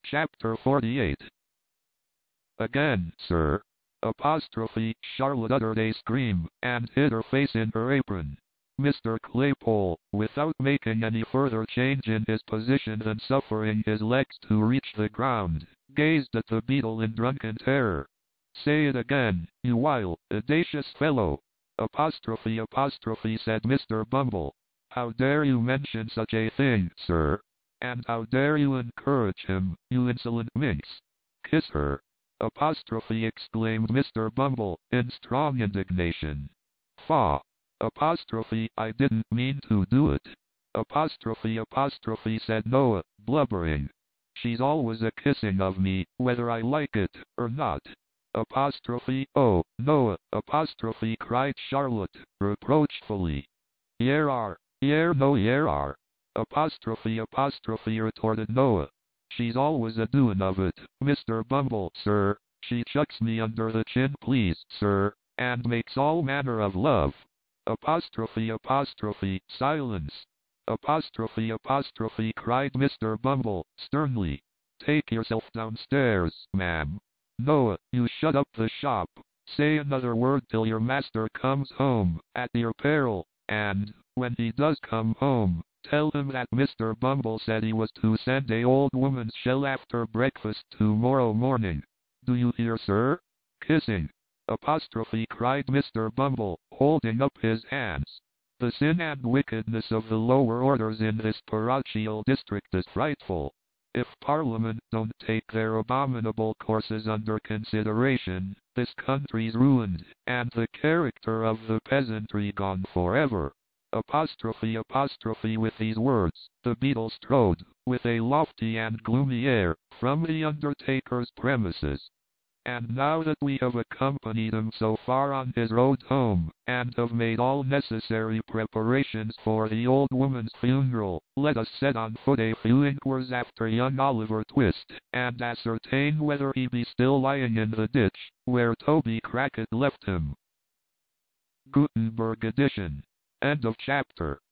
Chapter 48. Again, sir. Charlotte uttered a scream, and hid her face in her apron. Mr. Claypole, without making any further change in his position than suffering his legs to reach the ground, gazed at the beetle in drunken terror. "Say it again, you vile, audacious fellow!" Said Mr. Bumble. "How dare you mention such a thing, sir? And how dare you encourage him, you insolent minx? Kiss her!" Exclaimed Mr. Bumble, in strong indignation. "Faugh! I didn't mean to do it." Said Noah, blubbering. "She's always a-kissing of me, whether I like it, or not." "Oh, Noah!" Cried Charlotte, reproachfully. "Yer are, no yer are." Retorted Noah. "She's always a-doin' of it, Mr. Bumble, sir. She chucks me under the chin, please, sir, and makes all manner of love." Silence. Cried Mr. Bumble, sternly. "Take yourself downstairs, ma'am. Noah, you shut up the shop. Say another word till your master comes home, at your peril, and, when he does come home, tell him that Mr. Bumble said he was to send a old woman's shell after breakfast tomorrow morning. Do you hear, sir? Kissing!" Cried Mr. Bumble, holding up his hands. "The sin and wickedness of the lower orders in this parochial district is frightful. If Parliament don't take their abominable courses under consideration, this country's ruined, and the character of the peasantry gone forever." With these words, the beetle strode, with a lofty and gloomy air, from the undertaker's premises. And now that we have accompanied him so far on his road home, and have made all necessary preparations for the old woman's funeral, let us set on foot a few inquiries after young Oliver Twist, and ascertain whether he be still lying in the ditch, where Toby Crackit left him. Gutenberg edition. End of chapter.